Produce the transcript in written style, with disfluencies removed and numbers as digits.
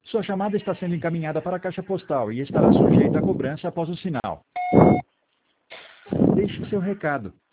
Sua chamada está sendo encaminhada para a caixa postal e estará sujeita a cobrança após o sinal. Deixe seu recado.